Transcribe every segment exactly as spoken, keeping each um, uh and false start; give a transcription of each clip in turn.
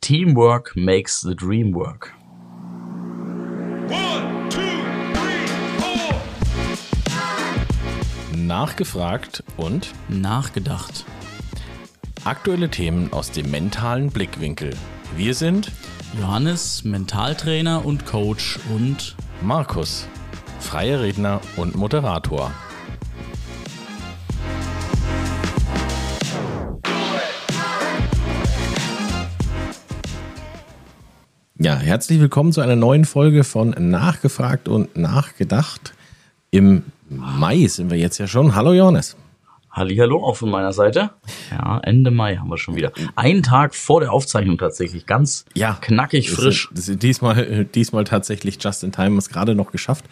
Teamwork makes the dream work. One, two, three, four. Nachgefragt und Nachgedacht. aktuelle Themen aus dem mentalen Blickwinkel. Wir sind Johannes, Mentaltrainer und Coach, und Markus, freier Redner und Moderator. Ja, herzlich willkommen zu einer neuen Folge von Nachgefragt und Nachgedacht. Im Mai sind wir jetzt ja schon. Hallo Johannes. Hallihallo auch von meiner Seite. Ja, Ende Mai haben wir schon wieder. Einen Tag vor der Aufzeichnung tatsächlich. Ganz Ja, knackig das frisch. Ist, das ist diesmal, diesmal tatsächlich just in time, es gerade noch geschafft.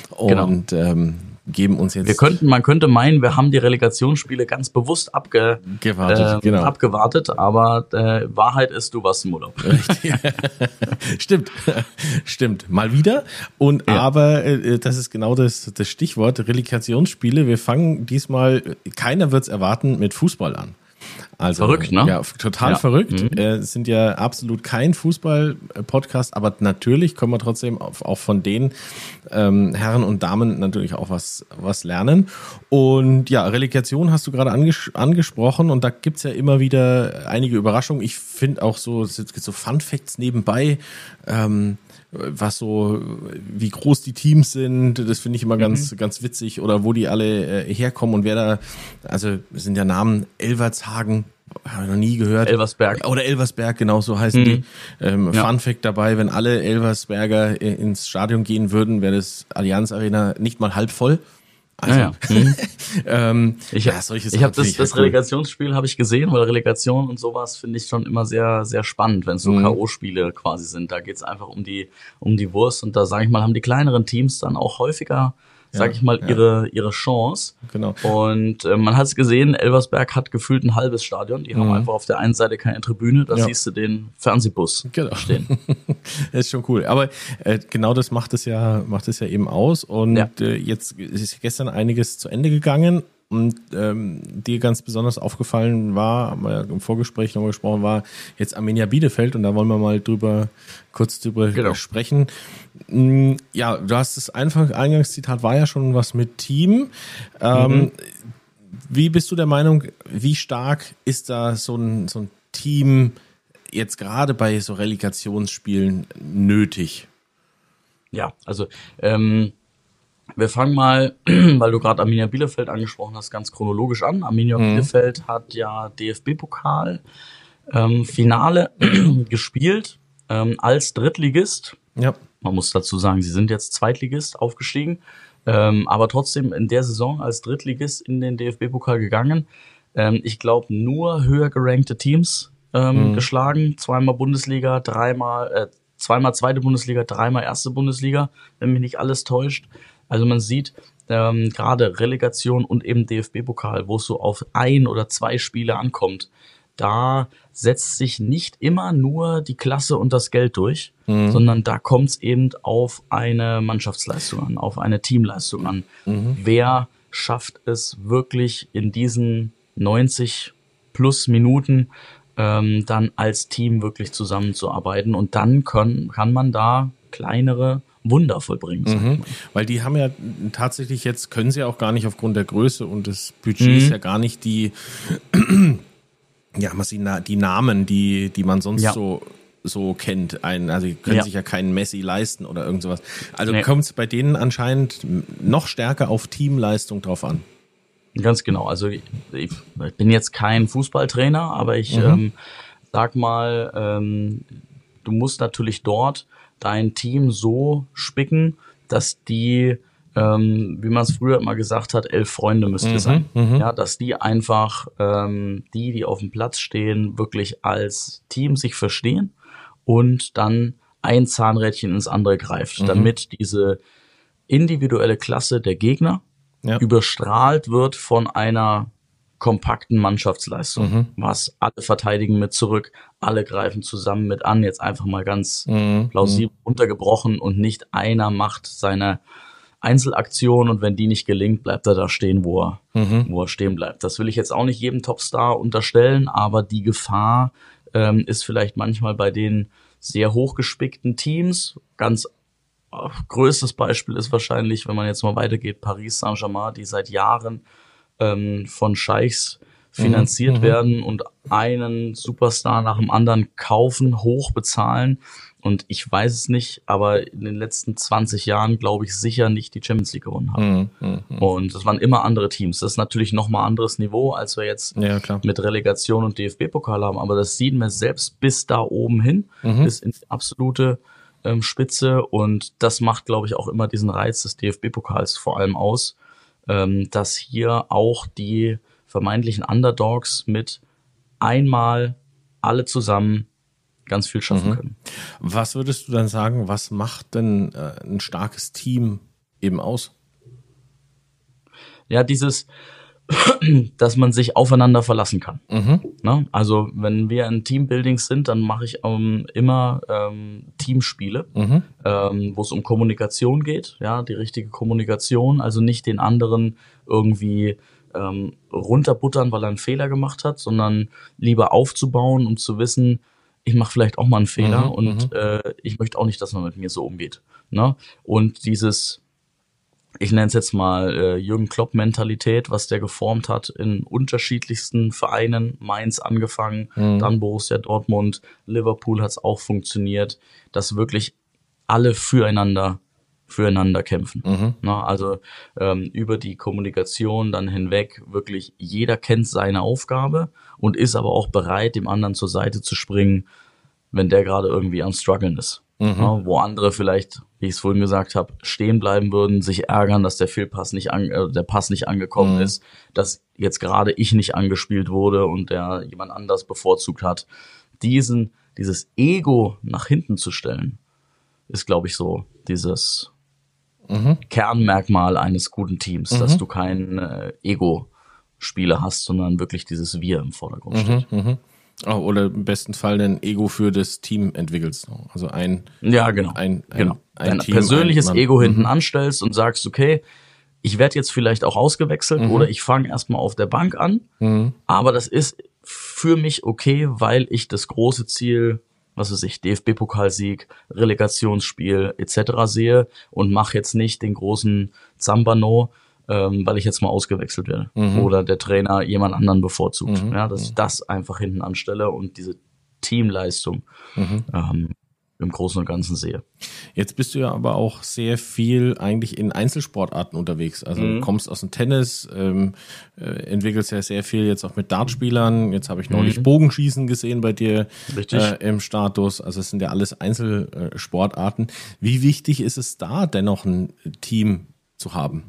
Und Genau. ähm, geben uns jetzt Wir könnten, man könnte meinen, wir haben die Relegationsspiele ganz bewusst abge, Gewartet, ähm, genau. abgewartet, aber äh, Wahrheit ist, du warst im Urlaub. Richtig. Stimmt, stimmt. Mal wieder. Und Ja. aber äh, das ist genau das, das Stichwort Relegationsspiele. Wir fangen diesmal, keiner wird es erwarten, mit Fußball an. Also, Verrückt, ne? Ja, total Ja. verrückt. Mhm. Äh, Es sind ja absolut kein Fußball-Podcast, aber natürlich können wir trotzdem auf, auch von den ähm, Herren und Damen natürlich auch was, was lernen. Und ja, Relegation hast du gerade anges- angesprochen, und da gibt's ja immer wieder einige Überraschungen. Ich finde auch so, es gibt so Fun Facts nebenbei, ähm, was so, wie groß die Teams sind, das finde ich immer ganz, ganz witzig, oder wo die alle äh, herkommen und wer da, also es sind ja Namen, Elvershagen, habe ich noch nie gehört. Elversberg. Oder Elversberg, genau so heißen die. Ähm, Ja. Fun Fact dabei, wenn alle Elversberger äh, ins Stadion gehen würden, wäre das Allianz Arena nicht mal halb voll. Also, Ja, ja. Mhm. ähm, Ich, ja, solche ich Sachen habe finde das, halt das cool. Relegationsspiel habe ich gesehen, weil Relegation und sowas finde ich schon immer sehr, sehr spannend, wenn es so Mhm. K O-Spiele quasi sind. Da geht's einfach um die, um die Wurst, und da sage ich mal, haben die kleineren Teams dann auch häufiger, sage Ja, ich mal, ja. ihre, ihre Chance. Genau. Und äh, man hat es gesehen, Elversberg hat gefühlt ein halbes Stadion. Die haben einfach auf der einen Seite keine Tribüne, da Mhm. Ja. siehst du den Fernsehbus Genau. stehen. Das ist schon cool. Aber äh, genau das macht es ja, macht es ja eben aus. Und Ja. äh, jetzt ist gestern einiges zu Ende gegangen. Und ähm, dir ganz besonders aufgefallen war, haben wir ja im Vorgespräch nochmal gesprochen, war jetzt Arminia Bielefeld, und da wollen wir mal drüber kurz drüber Genau. sprechen. Mm, Ja, du hast das Anfang, Eingangszitat war ja schon was mit Team. Ähm, Mhm. Wie bist du der Meinung, wie stark ist da so ein, so ein Team jetzt gerade bei so Relegationsspielen nötig? Ja, also ähm, wir fangen mal, weil du gerade Arminia Bielefeld angesprochen hast, ganz chronologisch an. Arminia Bielefeld hat ja D F B-Pokal ähm, Finale gespielt ähm, als Drittligist. Ja. Man muss dazu sagen, sie sind jetzt Zweitligist aufgestiegen, ähm, aber trotzdem in der Saison als Drittligist in den D F B-Pokal gegangen. Ähm, ich glaube, nur höher gerankte Teams ähm, geschlagen. Zweimal Bundesliga, dreimal, äh, zweimal zweite Bundesliga, dreimal erste Bundesliga, wenn mich nicht alles täuscht. Also man sieht ähm, gerade Relegation und eben D F B-Pokal, wo es so auf ein oder zwei Spiele ankommt, da setzt sich nicht immer nur die Klasse und das Geld durch, sondern da kommt es eben auf eine Mannschaftsleistung an, auf eine Teamleistung an. Wer schafft es wirklich in diesen neunzig plus Minuten ähm, dann als Team wirklich zusammenzuarbeiten, und dann können, kann man da kleinere Wunder vollbringen. sag ich Mhm. mal. Weil die haben ja tatsächlich jetzt, können sie ja auch gar nicht aufgrund der Größe und des Budgets Mhm. ja gar nicht die, ja, was die, Na- die Namen, die, die man sonst Ja. so so kennt. Ein, also die können Ja. sich ja keinen Messi leisten oder irgend sowas. Also Nee. kommt es bei denen anscheinend noch stärker auf Teamleistung drauf an. Ganz genau. Also ich, ich bin jetzt kein Fußballtrainer, aber ich ähm, sag mal, ähm, du musst natürlich dort dein Team so spicken, dass die, ähm, wie man es früher immer gesagt hat, elf Freunde müsste es sein. Ja, dass die einfach, ähm, die, die auf dem Platz stehen, wirklich als Team sich verstehen und dann ein Zahnrädchen ins andere greift, damit diese individuelle Klasse der Gegner Ja. überstrahlt wird von einer kompakten Mannschaftsleistung, was alle verteidigen mit zurück, alle greifen zusammen mit an, jetzt einfach mal ganz plausibel runtergebrochen, und nicht einer macht seine Einzelaktion, und wenn die nicht gelingt, bleibt er da stehen, wo er, wo er stehen bleibt. Das will ich jetzt auch nicht jedem Topstar unterstellen, aber die Gefahr ähm, ist vielleicht manchmal bei den sehr hochgespickten Teams. Ganz äh, größtes Beispiel ist wahrscheinlich, wenn man jetzt mal weitergeht, Paris Saint-Germain, die seit Jahren ähm, von Scheichs finanziert mhm, werden und einen Superstar nach dem anderen kaufen, hoch bezahlen. Und ich weiß es nicht, aber in den letzten zwanzig Jahren, glaube ich, sicher nicht die Champions League gewonnen haben. Mhm, mh. Und das waren immer andere Teams. Das ist natürlich nochmal ein anderes Niveau, als wir jetzt ja, mit Relegation und D F B-Pokal haben. Aber das sieht man selbst bis da oben hin, mhm. bis in die absolute ähm, Spitze. Und das macht, glaube ich, auch immer diesen Reiz des D F B-Pokals vor allem aus, ähm, dass hier auch die vermeintlichen Underdogs mit einmal alle zusammen ganz viel schaffen mhm. können. Was würdest du dann sagen, was macht denn äh, ein starkes Team eben aus? Ja, dieses, dass man sich aufeinander verlassen kann. Mhm. Na, also wenn wir in Teambuildings sind, dann mache ich ähm, immer ähm, Teamspiele, mhm. ähm, wo es um Kommunikation geht, ja, die richtige Kommunikation, also nicht den anderen irgendwie ähm, runterbuttern, weil er einen Fehler gemacht hat, sondern lieber aufzubauen, um zu wissen, ich mache vielleicht auch mal einen Fehler mhm, und äh, ich möchte auch nicht, dass man mit mir so umgeht. Ne? Und dieses, ich nenne es jetzt mal äh, Jürgen Klopp-Mentalität, was der geformt hat in unterschiedlichsten Vereinen, Mainz angefangen, mhm. dann Borussia Dortmund, Liverpool hat es auch funktioniert, dass wirklich alle füreinander füreinander kämpfen. Mhm. Na, also ähm, über die Kommunikation dann hinweg wirklich jeder kennt seine Aufgabe und ist aber auch bereit, dem anderen zur Seite zu springen, wenn der gerade irgendwie am Struggeln ist. Mhm. Na, wo andere vielleicht, wie ich es vorhin gesagt habe, stehen bleiben würden, sich ärgern, dass der Fehlpass nicht an, äh, der Pass nicht angekommen mhm. ist, dass jetzt gerade ich nicht angespielt wurde und der jemand anders bevorzugt hat. Diesen, dieses Ego nach hinten zu stellen, ist, glaube ich, so dieses Mhm. Kernmerkmal eines guten Teams, mhm. dass du kein äh, Ego-Spieler hast, sondern wirklich dieses Wir im Vordergrund mhm. steht. Mhm. Oh, oder im besten Fall ein Ego für das Team entwickelst. Also ein Ja, genau. Ein, ein, genau. ein Dein Team, persönliches ein Ego hinten mhm. anstellst und sagst, okay, ich werde jetzt vielleicht auch ausgewechselt mhm. oder ich fange erstmal auf der Bank an, mhm. aber das ist für mich okay, weil ich das große Ziel, was weiß ich, D F B-Pokalsieg, Relegationsspiel et cetera sehe und mache jetzt nicht den großen Zambano, ähm, weil ich jetzt mal ausgewechselt werde mhm. oder der Trainer jemand anderen bevorzugt. Mhm. Ja, dass ich das einfach hinten anstelle und diese Teamleistung mhm. ähm, im Großen und Ganzen sehe. Jetzt bist du ja aber auch sehr viel eigentlich in Einzelsportarten unterwegs. Also mhm. du kommst aus dem Tennis, ähm, äh, entwickelst ja sehr viel jetzt auch mit Dartspielern. Jetzt habe ich neulich mhm. Bogenschießen gesehen bei dir äh, im Status. Also es sind ja alles Einzelsportarten. Wie wichtig ist es da dennoch ein Team zu haben?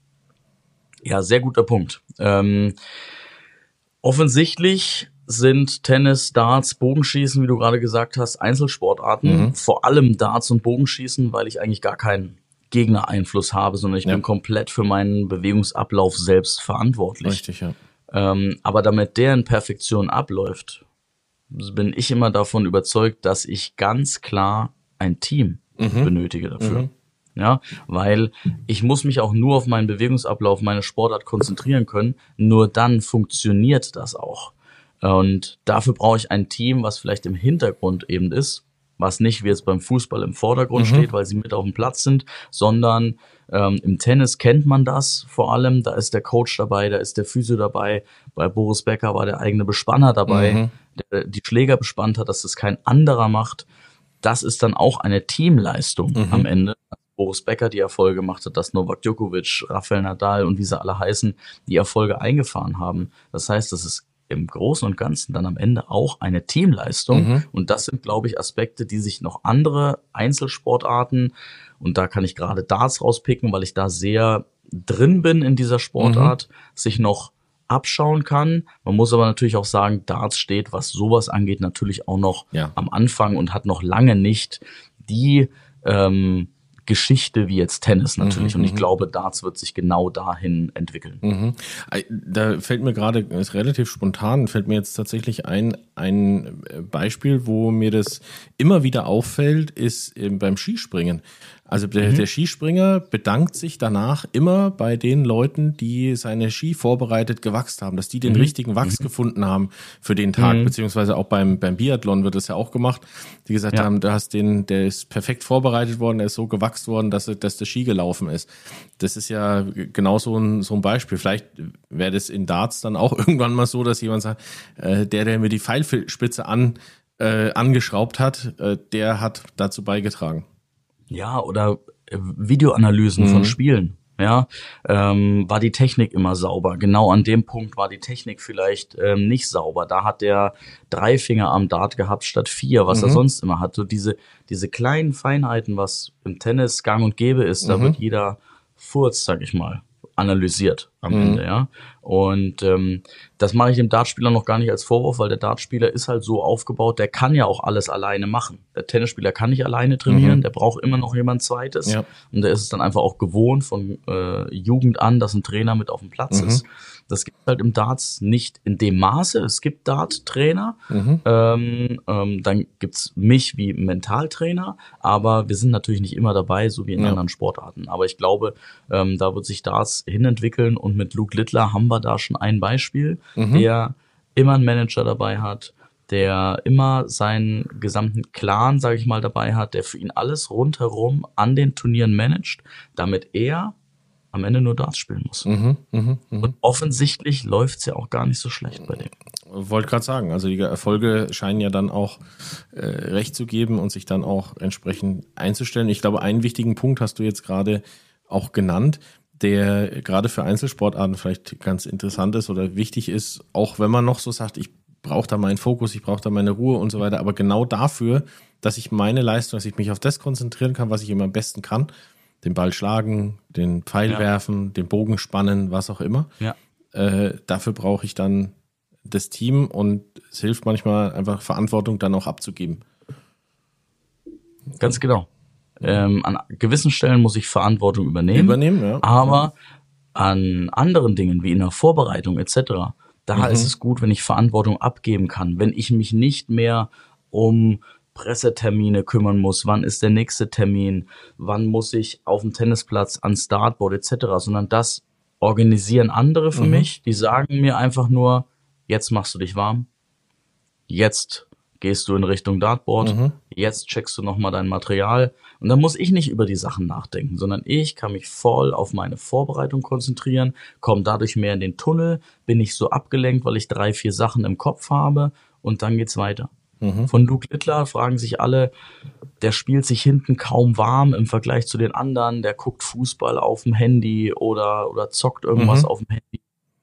Ja, sehr guter Punkt. Ähm, offensichtlich sind Tennis, Darts, Bogenschießen, wie du gerade gesagt hast, Einzelsportarten. Mhm. Vor allem Darts und Bogenschießen, weil ich eigentlich gar keinen Gegnereinfluss habe, sondern ich ja. bin komplett für meinen Bewegungsablauf selbst verantwortlich. Richtig, ja. Ähm, aber damit der in Perfektion abläuft, bin ich immer davon überzeugt, dass ich ganz klar ein Team mhm. benötige dafür. Mhm. Ja, weil ich muss mich auch nur auf meinen Bewegungsablauf, meine Sportart konzentrieren können. Nur dann funktioniert das auch. Und dafür brauche ich ein Team, was vielleicht im Hintergrund eben ist, was nicht wie jetzt beim Fußball im Vordergrund mhm. steht, weil sie mit auf dem Platz sind, sondern ähm, im Tennis kennt man das vor allem. Da ist der Coach dabei, da ist der Physio dabei. Bei Boris Becker war der eigene Bespanner dabei, mhm. der die Schläger bespannt hat, dass das kein anderer macht. Das ist dann auch eine Teamleistung mhm. am Ende. Boris Becker die Erfolge gemacht hat, dass Novak Djokovic, Rafael Nadal und wie sie alle heißen, die Erfolge eingefahren haben. Das heißt, das ist im Großen und Ganzen dann am Ende auch eine Teamleistung. Mhm. Und das sind, glaube ich, Aspekte, die sich noch andere Einzelsportarten, und da kann ich gerade Darts rauspicken, weil ich da sehr drin bin in dieser Sportart, mhm. sich noch abschauen kann. Man muss aber natürlich auch sagen, Darts steht, was sowas angeht, natürlich auch noch ja. am Anfang und hat noch lange nicht die ähm, Geschichte wie jetzt Tennis natürlich. Mhm, und ich glaube, Darts wird sich genau dahin entwickeln. Mhm. Da fällt mir gerade, ist relativ spontan, fällt mir jetzt tatsächlich ein, ein Beispiel, wo mir das immer wieder auffällt, ist beim Skispringen. Also der, mhm. der Skispringer bedankt sich danach immer bei den Leuten, die seine Ski vorbereitet gewachst haben, dass die den mhm. richtigen Wachs mhm. gefunden haben für den Tag, mhm. beziehungsweise auch beim, beim Biathlon wird das ja auch gemacht, die gesagt ja. haben, du hast den, der ist perfekt vorbereitet worden, der ist so gewachst worden, dass, dass der Ski gelaufen ist. Das ist ja genau so ein, so ein Beispiel. Vielleicht wäre das in Darts dann auch irgendwann mal so, dass jemand sagt, äh, der, der mir die Pfeilspitze an, äh, angeschraubt hat, äh, der hat dazu beigetragen. Ja, oder Videoanalysen mhm. von Spielen. Ja, ähm, war die Technik immer sauber? Genau an dem Punkt war die Technik vielleicht ähm, nicht sauber. Da hat der drei Finger am Dart gehabt statt vier, was mhm. er sonst immer hat. So diese diese kleinen Feinheiten, was im Tennis gang und gäbe ist, mhm. da wird jeder Furz, sag ich mal, analysiert am mhm. Ende, ja. Und ähm, das mache ich dem Dartspieler noch gar nicht als Vorwurf, weil der Dartspieler ist halt so aufgebaut, der kann ja auch alles alleine machen. Der Tennisspieler kann nicht alleine trainieren, mhm. der braucht immer noch jemand Zweites. Ja. Und der ist es dann einfach auch gewohnt von äh, Jugend an, dass ein Trainer mit auf dem Platz mhm. ist. Das gibt halt im Darts nicht in dem Maße. Es gibt Dart-Trainer, mhm. ähm, ähm, dann gibt's mich wie Mentaltrainer, aber wir sind natürlich nicht immer dabei, so wie in ja. anderen Sportarten. Aber ich glaube, ähm, da wird sich Darts hinentwickeln und mit Luke Littler haben wir da schon ein Beispiel, mhm. der immer einen Manager dabei hat, der immer seinen gesamten Clan, sage ich mal, dabei hat, der für ihn alles rundherum an den Turnieren managt, damit er am Ende nur Darts spielen muss. Mhm, mh, mh. Und offensichtlich läuft's ja auch gar nicht so schlecht bei dem. Wollte gerade sagen, also die Erfolge scheinen ja dann auch äh, recht zu geben und sich dann auch entsprechend einzustellen. Ich glaube, einen wichtigen Punkt hast du jetzt gerade auch genannt, der gerade für Einzelsportarten vielleicht ganz interessant ist oder wichtig ist, auch wenn man noch so sagt, ich brauche da meinen Fokus, ich brauche da meine Ruhe und so weiter, aber genau dafür, dass ich meine Leistung, dass ich mich auf das konzentrieren kann, was ich immer am besten kann, den Ball schlagen, den Pfeil ja. werfen, den Bogen spannen, was auch immer. Ja. Äh, dafür brauche ich dann das Team und es hilft manchmal einfach Verantwortung dann auch abzugeben. Ganz genau. Ähm, an gewissen Stellen muss ich Verantwortung übernehmen, übernehmen ja. aber an anderen Dingen wie in der Vorbereitung et cetera, da mhm. ist es gut, wenn ich Verantwortung abgeben kann, wenn ich mich nicht mehr um Pressetermine kümmern muss, wann ist der nächste Termin, wann muss ich auf dem Tennisplatz ans Startboard et cetera, sondern das organisieren andere für mhm. mich, die sagen mir einfach nur, jetzt machst du dich warm, jetzt gehst du in Richtung Dartboard, mhm. jetzt checkst du nochmal dein Material und dann muss ich nicht über die Sachen nachdenken, sondern ich kann mich voll auf meine Vorbereitung konzentrieren, komme dadurch mehr in den Tunnel, bin nicht so abgelenkt, weil ich drei, vier Sachen im Kopf habe und dann geht's weiter. Mhm. Von Luke Littler fragen sich alle, der spielt sich hinten kaum warm im Vergleich zu den anderen, der guckt Fußball auf dem Handy oder, oder zockt irgendwas mhm. auf dem Handy.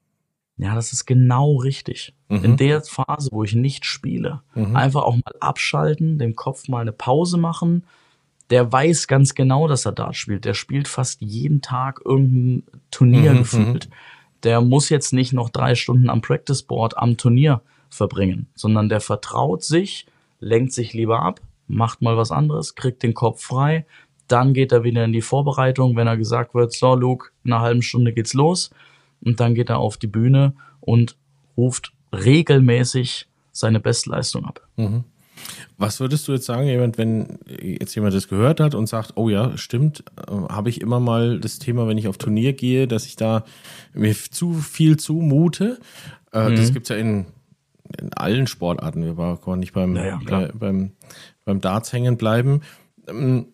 Ja, das ist genau richtig. Mhm. In der Phase, wo ich nicht spiele, mhm. einfach auch mal abschalten, dem Kopf mal eine Pause machen. Der weiß ganz genau, dass er Dart spielt. Der spielt fast jeden Tag irgendein Turnier mhm. gefühlt. Der muss jetzt nicht noch drei Stunden am Practice Board am Turnier verbringen, sondern der vertraut sich, lenkt sich lieber ab, macht mal was anderes, kriegt den Kopf frei, dann geht er wieder in die Vorbereitung, wenn er gesagt wird, so Luke, in einer halben Stunde geht's los und dann geht er auf die Bühne und ruft regelmäßig seine Bestleistung ab. Mhm. Was würdest du jetzt sagen, jemand, wenn jetzt jemand das gehört hat und sagt, oh ja, stimmt, äh, habe ich immer mal das Thema, wenn ich auf Turnier gehe, dass ich da mir zu viel zumute. Äh, mhm. Das gibt's ja in in allen Sportarten, wir waren nicht beim, ja, ja, äh, beim, beim Darts hängen bleiben. Ähm,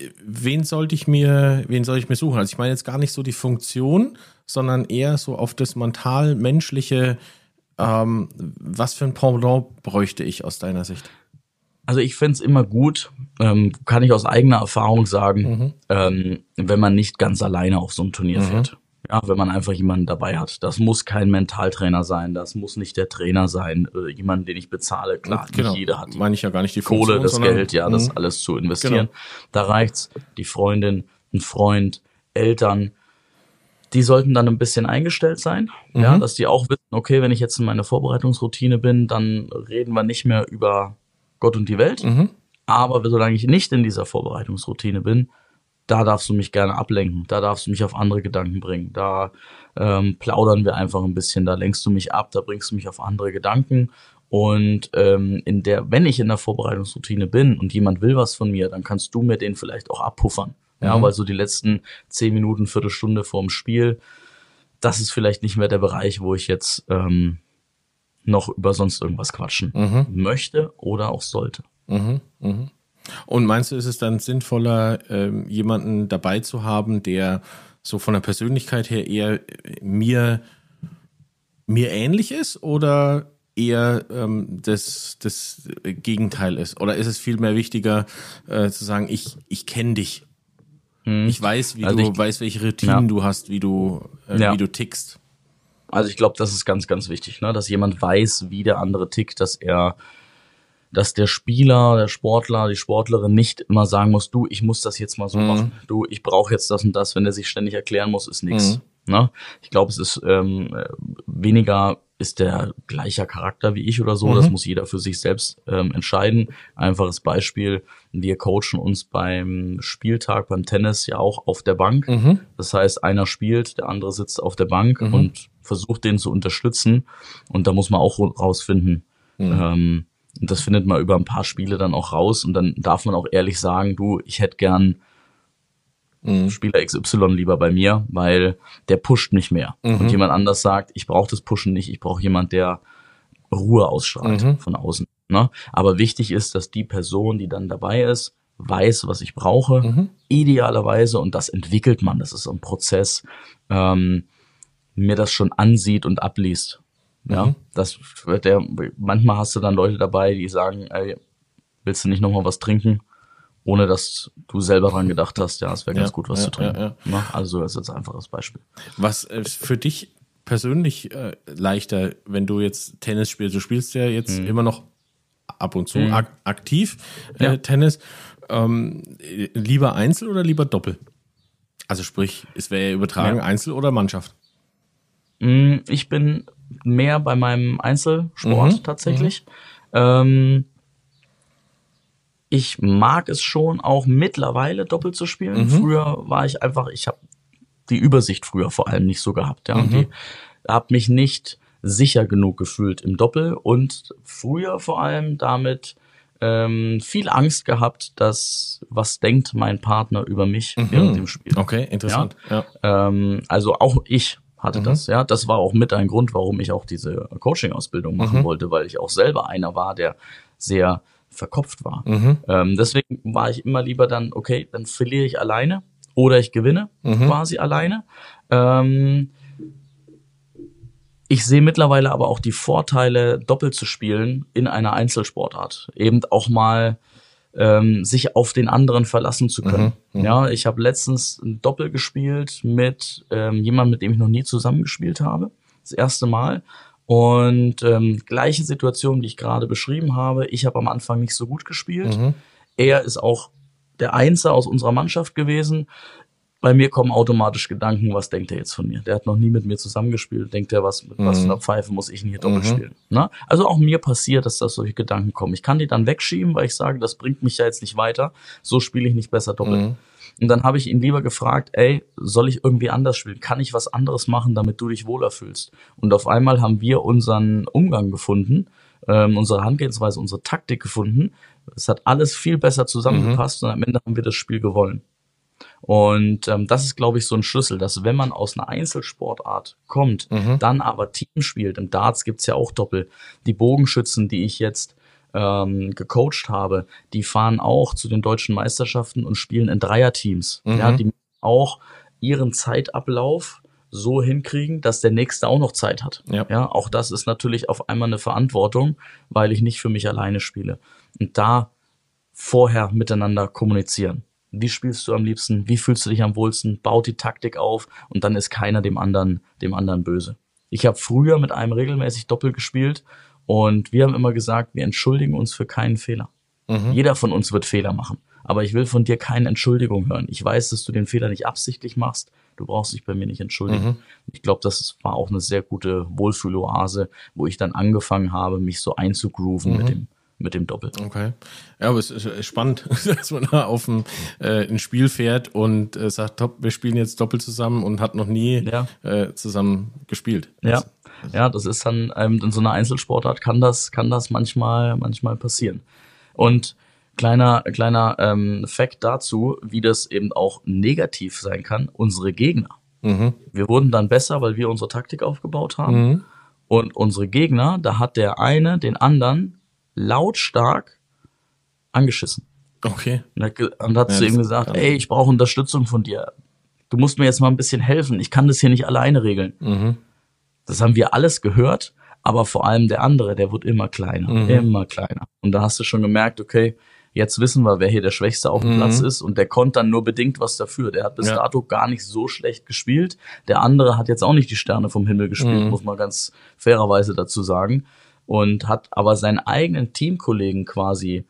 wen sollte ich mir, wen soll ich mir suchen? Also ich meine jetzt gar nicht so die Funktion, sondern eher so auf das mental-menschliche, ähm, was für ein Pendant bräuchte ich aus deiner Sicht? Also ich find's immer gut, ähm, kann ich aus eigener Erfahrung sagen, mhm. ähm, wenn man nicht ganz alleine auf so ein Turnier mhm. fährt. Ja, wenn man einfach jemanden dabei hat. Das muss kein Mentaltrainer sein, das muss nicht der Trainer sein, äh, jemand, den ich bezahle. Klar, genau. Nicht jeder hat die Meine ich ja gar nicht die Kohle, Funktion, das sondern, Geld, ja, das mh. alles zu investieren. Genau. Da reicht's, die Freundin, ein Freund, Eltern, die sollten dann ein bisschen eingestellt sein, mhm. ja, dass die auch wissen, okay, wenn ich jetzt in meiner Vorbereitungsroutine bin, dann reden wir nicht mehr über Gott und die Welt. Mhm. Aber solange ich nicht in dieser Vorbereitungsroutine bin, da darfst du mich gerne ablenken, da darfst du mich auf andere Gedanken bringen, da ähm, plaudern wir einfach ein bisschen, da lenkst du mich ab, da bringst du mich auf andere Gedanken und ähm, in der, wenn ich in der Vorbereitungsroutine bin und jemand will was von mir, dann kannst du mir den vielleicht auch abpuffern, Ja, Mhm. weil so die letzten zehn Minuten, Viertelstunde vorm Spiel, das ist vielleicht nicht mehr der Bereich, wo ich jetzt ähm, noch über sonst irgendwas quatschen Mhm. möchte oder auch sollte. Mhm. Mhm. Und meinst du, ist es dann sinnvoller, ähm, jemanden dabei zu haben, der so von der Persönlichkeit her eher mir, mir ähnlich ist oder eher ähm, das, das Gegenteil ist? Oder ist es vielmehr wichtiger äh, zu sagen, ich, ich kenne dich, Mhm. ich weiß, wie Also du, ich- weiß, welche Routinen Ja. du hast, wie du, äh, Ja. wie du tickst. Also ich glaube, das ist ganz, ganz wichtig, ne? Dass jemand weiß, wie der andere tickt, dass er, dass der Spieler, der Sportler, die Sportlerin nicht immer sagen muss, du, ich muss das jetzt mal so Mhm. machen. Du, ich brauche jetzt das und das. Wenn er sich ständig erklären muss, ist nix. Mhm. Ne? Ich glaube, es ist ähm, äh, weniger ist der gleicher Charakter wie ich oder so. Mhm. Das muss jeder für sich selbst ähm, entscheiden. Einfaches Beispiel, wir coachen uns beim Spieltag, beim Tennis ja auch auf der Bank. Mhm. Das heißt, einer spielt, der andere sitzt auf der Bank Mhm. und versucht, den zu unterstützen. Und da muss man auch rausfinden. Mhm. Ähm, und das findet man über ein paar Spiele dann auch raus. Und dann darf man auch ehrlich sagen, du, ich hätte gern Mhm. Spieler X Y lieber bei mir, weil der pusht mich mehr. Mhm. Und jemand anders sagt, ich brauche das Pushen nicht, ich brauche jemand, der Ruhe ausstrahlt Mhm. von außen. Ne? Aber wichtig ist, dass die Person, die dann dabei ist, weiß, was ich brauche, Mhm. idealerweise, und das entwickelt man, das ist so ein Prozess, ähm, mir das schon ansieht und abliest. Ja, Mhm. das wird der, manchmal hast du dann Leute dabei, die sagen, ey, willst du nicht nochmal was trinken? Ohne dass du selber dran gedacht hast, ja, es wäre ganz Ja, gut, was ja, zu trinken. ja, Ne? Also das ist jetzt ein einfaches Beispiel. Was äh, für dich persönlich äh, leichter, wenn du jetzt Tennis spielst? Du spielst ja jetzt immer noch ab und zu Mhm. ak aktiv äh, Ja. Tennis. Ähm, äh, lieber Einzel oder lieber Doppel? Also sprich, es wäre ja übertragen Ja. Einzel oder Mannschaft. Mm, Ich bin mehr bei meinem Einzelsport Mhm, tatsächlich. Ähm, ich mag es schon auch mittlerweile doppelt zu spielen. Mhm. Früher war ich einfach, ich habe die Übersicht früher vor allem nicht so gehabt, ja, und Mhm. die habe mich nicht sicher genug gefühlt im Doppel und früher vor allem damit ähm, viel Angst gehabt, dass was denkt mein Partner über mich während dem Spiel. Okay, interessant. Ja. Ähm, also auch ich hatte Mhm. das, ja. Das war auch mit ein Grund, warum ich auch diese Coaching-Ausbildung machen Mhm. wollte, weil ich auch selber einer war, der sehr verkopft war. Mhm. Ähm, deswegen war ich immer lieber dann, okay, dann verliere ich alleine oder ich gewinne Mhm. quasi alleine. Ähm, ich sehe mittlerweile aber auch die Vorteile, doppelt zu spielen in einer Einzelsportart. Eben auch mal ähm, sich auf den anderen verlassen zu können. Mhm, mhm. Ja, ich habe letztens ein Doppel gespielt mit ähm, jemandem, mit dem ich noch nie zusammengespielt habe. Das erste Mal. Und ähm, gleiche Situation, die ich gerade beschrieben habe. Ich habe am Anfang nicht so gut gespielt. Mhm. Er ist auch der Einser aus unserer Mannschaft gewesen. Bei mir kommen automatisch Gedanken, was denkt er jetzt von mir? Der hat noch nie mit mir zusammengespielt. Denkt er, was, mit was für einer Pfeife muss ich denn hier doppelt Mhm. spielen? Ne? Also auch mir passiert, dass da solche Gedanken kommen. Ich kann die dann wegschieben, weil ich sage, das bringt mich ja jetzt nicht weiter. So spiele ich nicht besser doppelt. Mhm. Und dann habe ich ihn lieber gefragt, ey, soll ich irgendwie anders spielen? Kann ich was anderes machen, damit du dich wohler fühlst? Und auf einmal haben wir unseren Umgang gefunden, ähm, unsere Herangehensweise, unsere Taktik gefunden. Es hat alles viel besser zusammengepasst und am Ende haben wir das Spiel gewonnen. Und ähm, das ist, glaube ich, so ein Schlüssel, dass wenn man aus einer Einzelsportart kommt, Mhm. dann aber Team spielt. Im Darts gibt's ja auch Doppel. Die Bogenschützen, die ich jetzt ähm, gecoacht habe, die fahren auch zu den deutschen Meisterschaften und spielen in Dreierteams. Mhm. Ja, die müssen auch ihren Zeitablauf so hinkriegen, dass der Nächste auch noch Zeit hat. Ja. Ja, auch das ist natürlich auf einmal eine Verantwortung, weil ich nicht für mich alleine spiele. Und da vorher miteinander kommunizieren. Wie spielst du am liebsten? Wie fühlst du dich am wohlsten? Baut die Taktik auf und dann ist keiner dem anderen, dem anderen böse. Ich habe früher mit einem regelmäßig Doppel gespielt und wir haben immer gesagt, wir entschuldigen uns für keinen Fehler. Mhm. Jeder von uns wird Fehler machen. Aber ich will von dir keine Entschuldigung hören. Ich weiß, dass du den Fehler nicht absichtlich machst. Du brauchst dich bei mir nicht entschuldigen. Mhm. Ich glaube, das war auch eine sehr gute Wohlfühloase, wo ich dann angefangen habe, mich so einzugrooven Mhm. mit dem mit dem Doppel. Okay. Ja, aber es ist spannend, dass man da auf ein, äh, ein Spiel fährt und äh, sagt, top, wir spielen jetzt doppelt zusammen und hat noch nie Ja. äh, zusammen gespielt. Ja, ja, das ist dann ähm, in so einer Einzelsportart kann das kann das manchmal manchmal passieren. Und Kleiner, kleiner ähm, Fact dazu, wie das eben auch negativ sein kann, unsere Gegner. Mhm. Wir wurden dann besser, weil wir unsere Taktik aufgebaut haben. Mhm. Und unsere Gegner, da hat der eine den anderen lautstark angeschissen. Okay. Und hat, ge- und hat Ja, zu das ihm gesagt, kann- ey, ich brauche Unterstützung von dir. Du musst mir jetzt mal ein bisschen helfen. Ich kann das hier nicht alleine regeln. Mhm. Das haben wir alles gehört, aber vor allem der andere, der wird immer kleiner, Mhm. immer kleiner. Und da hast du schon gemerkt, okay, jetzt wissen wir, wer hier der Schwächste auf dem Mhm. Platz ist. Und der konnte dann nur bedingt was dafür. Der hat bis Ja. dato gar nicht so schlecht gespielt. Der andere hat jetzt auch nicht die Sterne vom Himmel gespielt, Mhm. muss man ganz fairerweise dazu sagen. Und hat aber seinen eigenen Teamkollegen quasi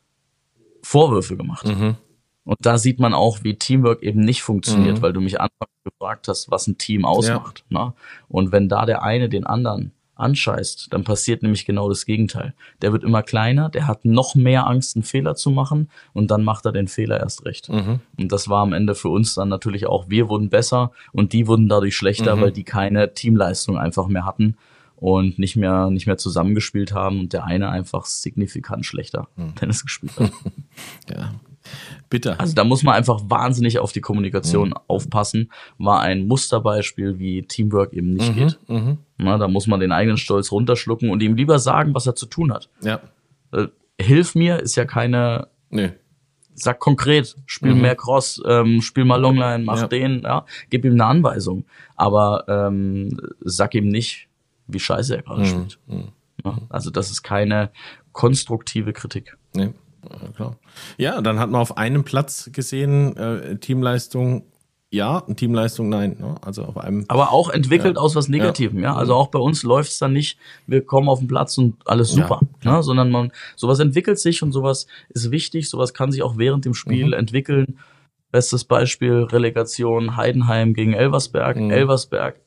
Vorwürfe gemacht. Mhm. Und da sieht man auch, wie Teamwork eben nicht funktioniert, Mhm. weil du mich anfangs gefragt hast, was ein Team ausmacht. Ne? Und wenn da der eine den anderen anscheißt, dann passiert nämlich genau das Gegenteil. Der wird immer kleiner, der hat noch mehr Angst, einen Fehler zu machen und dann macht er den Fehler erst recht. Mhm. Und das war am Ende für uns dann natürlich auch, wir wurden besser und die wurden dadurch schlechter, Mhm. weil die keine Teamleistung einfach mehr hatten und nicht mehr nicht mehr zusammengespielt haben und der eine einfach signifikant schlechter Mhm. Tennis gespielt hat. Ja. Bitter. Also da muss man einfach wahnsinnig auf die Kommunikation aufpassen. War ein Musterbeispiel, wie Teamwork eben nicht geht. Mhm. Na, da muss man den eigenen Stolz runterschlucken und ihm lieber sagen, was er zu tun hat. Ja. Äh, Hilf mir ist ja keine, Nö. sag konkret, spiel mehr Cross, ähm, spiel mal Longline, mach Ja. den, ja, gib ihm eine Anweisung. Aber ähm, sag ihm nicht, wie scheiße er gerade spielt. Ja, also das ist keine konstruktive Kritik. Nee. Ja, klar. Ja, dann hat man auf einem Platz gesehen, äh, Teamleistung ja, Teamleistung nein. Ne? Also auf einem. Aber auch entwickelt aus was Negativem, ja. Also auch bei uns läuft's dann nicht, wir kommen auf den Platz und alles super, Ja, ne? Sondern man, sowas entwickelt sich und sowas ist wichtig, sowas kann sich auch während dem Spiel Mhm. entwickeln. Bestes Beispiel, Relegation Heidenheim gegen Elversberg. Mhm. Elversberg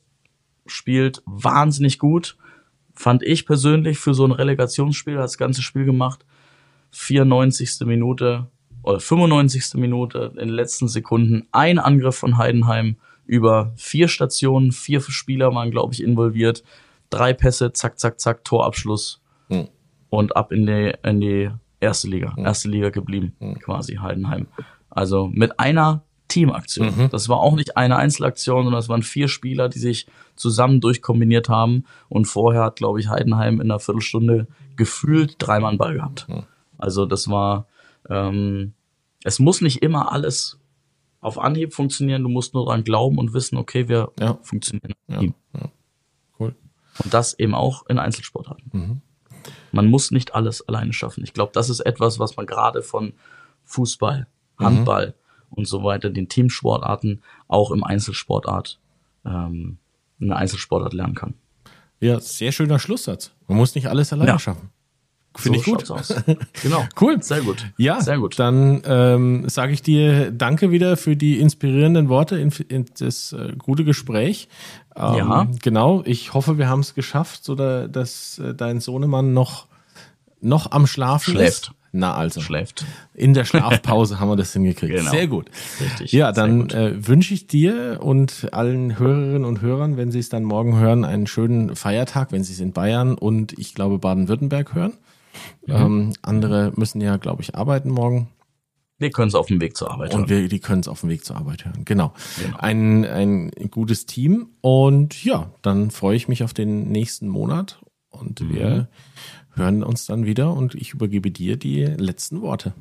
spielt wahnsinnig gut, fand ich persönlich für so ein Relegationsspiel, hat das ganze Spiel gemacht. vierundneunzigste Minute oder fünfundneunzigste Minute in den letzten Sekunden ein Angriff von Heidenheim über vier Stationen, vier Spieler waren, glaube ich, involviert, drei Pässe, zack, zack, zack, Torabschluss Mhm. und ab in die, in die erste Liga, erste Liga geblieben, quasi Heidenheim. Also mit einer Teamaktion. Mhm. Das war auch nicht eine Einzelaktion, sondern es waren vier Spieler, die sich zusammen durchkombiniert haben und vorher hat, glaube ich, Heidenheim in einer Viertelstunde gefühlt dreimal einen Ball gehabt. Mhm. Also das war, ähm, es muss nicht immer alles auf Anhieb funktionieren, du musst nur dran glauben und wissen, okay, wir Ja. funktionieren im Ja. Team. Ja. Cool. Und das eben auch in Einzelsportarten. Mhm. Man muss nicht alles alleine schaffen. Ich glaube, das ist etwas, was man gerade von Fußball, Handball und so weiter, den Teamsportarten, auch im Einzelsportart, ähm, in der Einzelsportart lernen kann. Ja, sehr schöner Schlusssatz. Man muss nicht alles alleine Ja. schaffen. Finde So ich gut. schaut's aus. Genau. Cool. Sehr gut. Ja, Sehr gut. Dann ähm, sage ich dir danke wieder für die inspirierenden Worte in, in das äh, gute Gespräch. Ähm, Ja. Genau. Ich hoffe, wir haben es geschafft, so da, dass äh, dein Sohnemann noch noch am Schlafen Schläft. ist. Na also. Schläft. In der Schlafpause haben wir das hingekriegt. Genau. Sehr gut. Richtig. Ja, Sehr dann gut. äh, wünsche ich dir und allen Hörerinnen und Hörern, wenn sie es dann morgen hören, einen schönen Feiertag, wenn sie es in Bayern und ich glaube Baden-Württemberg hören. Mhm. Ähm, andere müssen ja, glaube ich, arbeiten morgen. Wir können es auf dem Weg zur Arbeit Und hören. wir, die können es auf dem Weg zur Arbeit hören. Genau. Genau. Ein, ein gutes Team. Und ja, dann freue ich mich auf den nächsten Monat. Und Mhm. wir hören uns dann wieder und ich übergebe dir die letzten Worte.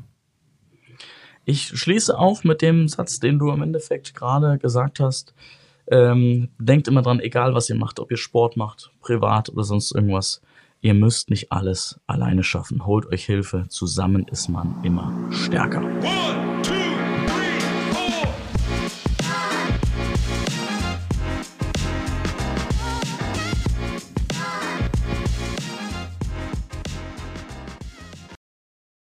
Ich schließe auch mit dem Satz, den du im Endeffekt gerade gesagt hast. Ähm, denkt immer dran, egal was ihr macht, ob ihr Sport macht, privat oder sonst irgendwas, ihr müsst nicht alles alleine schaffen. Holt euch Hilfe. Zusammen ist man immer stärker. One, two,